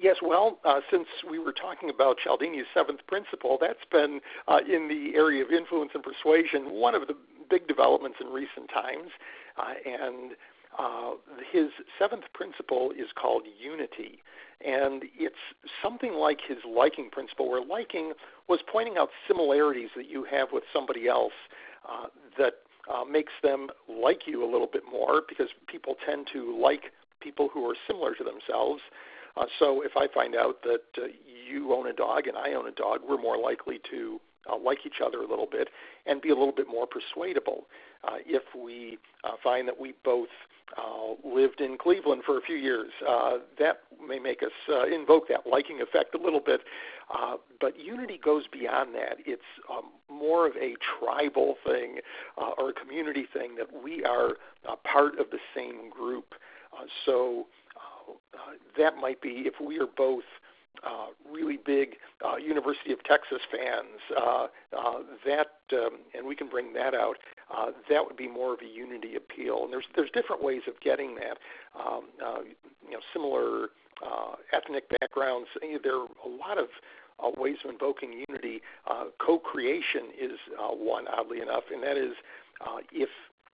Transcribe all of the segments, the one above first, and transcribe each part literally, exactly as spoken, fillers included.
Yes, well, uh, since we were talking about Cialdini's seventh principle, that's been uh, in the area of influence and persuasion, one of the big developments in recent times. Uh, and uh, his seventh principle is called unity. And it's something like his liking principle, where liking was pointing out similarities that you have with somebody else uh, that uh, makes them like you a little bit more, because people tend to like people who are similar to themselves. Uh, so if I find out that uh, you own a dog and I own a dog, we're more likely to uh, like each other a little bit and be a little bit more persuadable. Uh, if we uh, find that we both uh, lived in Cleveland for a few years, uh, that may make us uh, invoke that liking effect a little bit. Uh, but unity goes beyond that. It's um, more of a tribal thing uh, or a community thing, that we are uh, part of the same group. Uh, so Uh, that might be if we are both uh, really big uh, University of Texas fans, uh, uh, that um, and we can bring that out. Uh, that would be more of a unity appeal. And there's there's different ways of getting that. Um, uh, you know, similar uh, ethnic backgrounds. There are a lot of uh, ways of invoking unity. Uh, co-creation is uh, one, oddly enough, and that is uh, if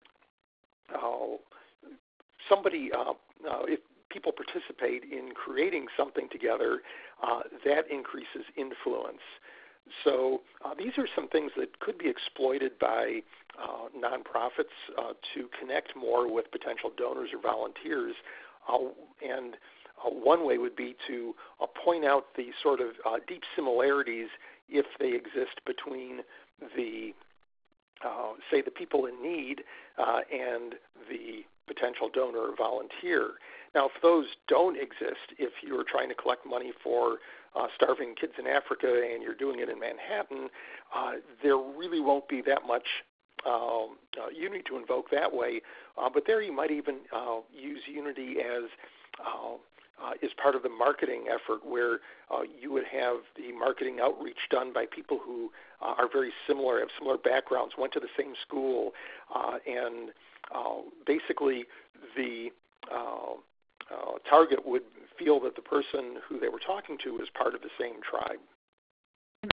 uh, somebody uh, uh, if people participate in creating something together, uh, that increases influence. So uh, these are some things that could be exploited by uh, nonprofits uh, to connect more with potential donors or volunteers. Uh, and uh, one way would be to uh, point out the sort of uh, deep similarities, if they exist, between the, uh, say, the people in need uh, and the potential donor or volunteer. Now, if those don't exist, if you're trying to collect money for uh, starving kids in Africa and you're doing it in Manhattan, uh, there really won't be that much um, uh, unity to invoke that way. Uh, but there you might even uh, use unity as uh, uh, is part of the marketing effort, where uh, you would have the marketing outreach done by people who uh, are very similar, have similar backgrounds, went to the same school, uh, and uh, basically the uh, uh, target would feel that the person who they were talking to was part of the same tribe.